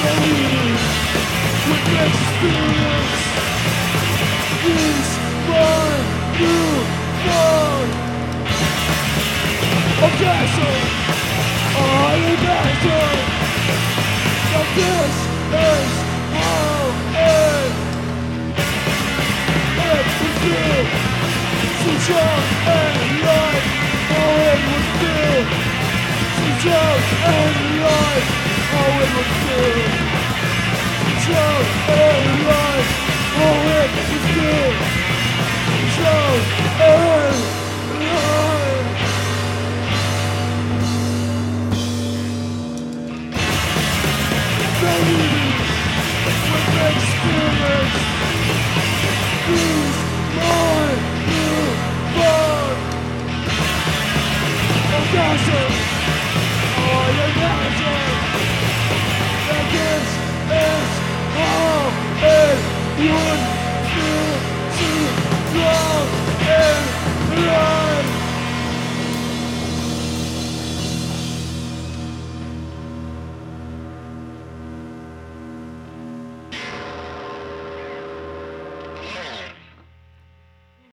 believe with experience is my new phone. A castle, I imagine that this is how it would feel. Since young and light, how it would feel. Since young and light, how it would feel. Since young and light, how it would feel. Since young and light. Baby, with experience, is my new phone. Oh gosh, I imagine that this is how it would